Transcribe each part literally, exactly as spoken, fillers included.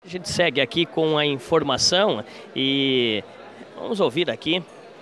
A gente segue aqui com a informação e vamos ouvir aqui.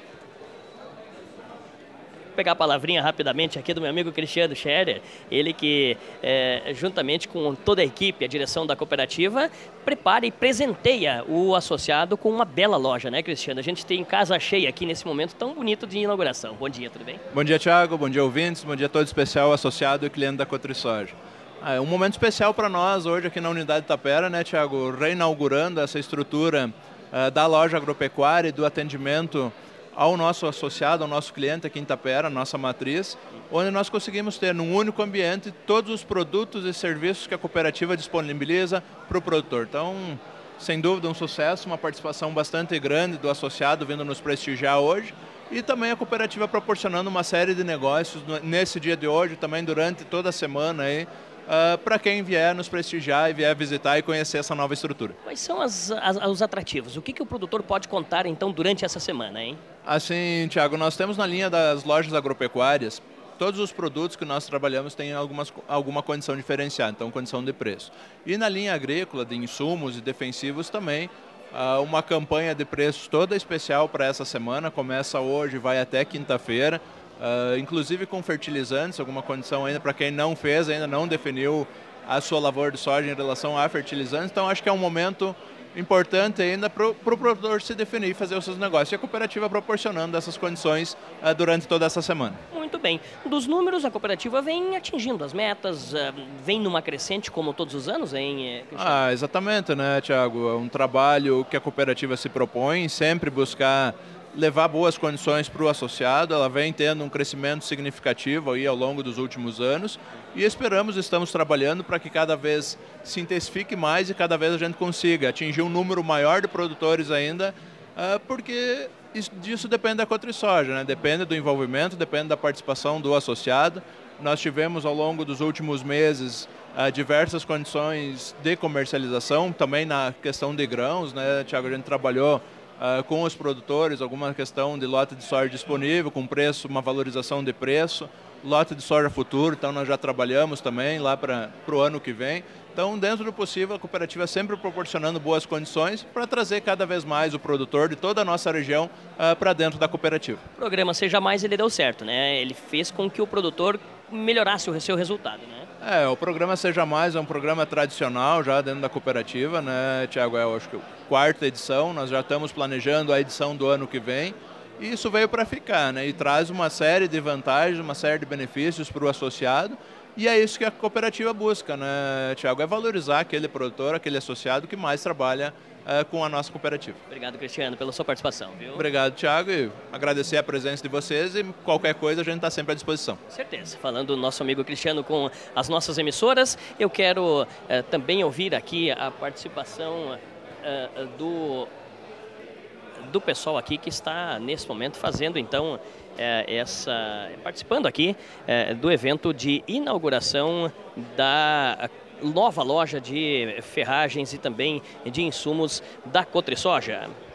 Vou pegar a palavrinha rapidamente aqui do meu amigo Cristiano Scherer, ele que, é, juntamente com toda a equipe, a direção da cooperativa, prepara e presenteia o associado com uma bela loja, né, Cristiano? A gente tem casa cheia aqui nesse momento tão bonito de inauguração. Bom dia, tudo bem? Bom dia, Thiago. Bom dia, ouvintes. Bom dia todo especial, associado e cliente da Cotrisoja. Ah, é um momento especial para nós hoje aqui na unidade Tapera, né, Thiago? Reinaugurando essa estrutura uh, da loja agropecuária e do atendimento ao nosso associado, ao nosso cliente aqui em Tapera, nossa matriz, onde nós conseguimos ter num único ambiente todos os produtos e serviços que a cooperativa disponibiliza para o produtor. Então, sem dúvida, um sucesso, uma participação bastante grande do associado vindo nos prestigiar hoje e também a cooperativa proporcionando uma série de negócios nesse dia de hoje, também durante toda a semana aí, Uh, para quem vier nos prestigiar e vier visitar e conhecer essa nova estrutura. Quais são as, as, os atrativos? O que, que o produtor pode contar, então, durante essa semana, hein? Assim, Thiago, nós temos na linha das lojas agropecuárias, todos os produtos que nós trabalhamos têm algumas, alguma condição diferenciada, então condição de preço. E na linha agrícola, de insumos e defensivos também, uh, uma campanha de preços toda especial para essa semana, começa hoje e vai até quinta-feira, Uh, inclusive com fertilizantes, alguma condição ainda para quem não fez, ainda não definiu a sua lavoura de soja em relação a fertilizantes. Então acho que é um momento importante ainda para o pro produtor se definir e fazer os seus negócios. E a cooperativa proporcionando essas condições uh, durante toda essa semana. Muito bem. Dos números, a cooperativa vem atingindo as metas, uh, vem numa crescente como todos os anos, hein, Cristiano? Ah, exatamente, né, Thiago? É um trabalho que a cooperativa se propõe, sempre buscar levar boas condições para o associado. Ela vem tendo um crescimento significativo aí ao longo dos últimos anos e esperamos, estamos trabalhando para que cada vez se intensifique mais e cada vez a gente consiga atingir um número maior de produtores ainda, porque disso depende da Cotrisoja, né? Depende do envolvimento, depende da participação do associado. Nós tivemos ao longo dos últimos meses diversas condições de comercialização, também na questão de grãos, né, Thiago? A gente trabalhou Uh, com os produtores, alguma questão de lote de soja disponível, com preço, uma valorização de preço, lote de soja futuro, então nós já trabalhamos também lá para o ano que vem. Então, dentro do possível, a cooperativa sempre proporcionando boas condições para trazer cada vez mais o produtor de toda a nossa região uh, para dentro da cooperativa. O programa Seja Mais, ele deu certo, né? Ele fez com que o produtor melhorasse o seu resultado, né? É, o programa Seja Mais é um programa tradicional já dentro da cooperativa, né, Thiago? É, eu acho que a quarta edição, nós já estamos planejando a edição do ano que vem e isso veio para ficar, né? E traz uma série de vantagens, uma série de benefícios para o associado e é isso que a cooperativa busca, né, Thiago? É valorizar aquele produtor, aquele associado que mais trabalha uh, com a nossa cooperativa. Obrigado, Cristiano, pela sua participação, viu? Obrigado, Thiago, e agradecer a presença de vocês e qualquer coisa a gente está sempre à disposição. Certeza. Falando do nosso amigo Cristiano com as nossas emissoras, eu quero uh, também ouvir aqui a participação uh, do, do pessoal aqui que está nesse momento fazendo então essa, participando aqui uh, do evento de inauguração da nova loja de ferragens e também de insumos da Cotrisoja.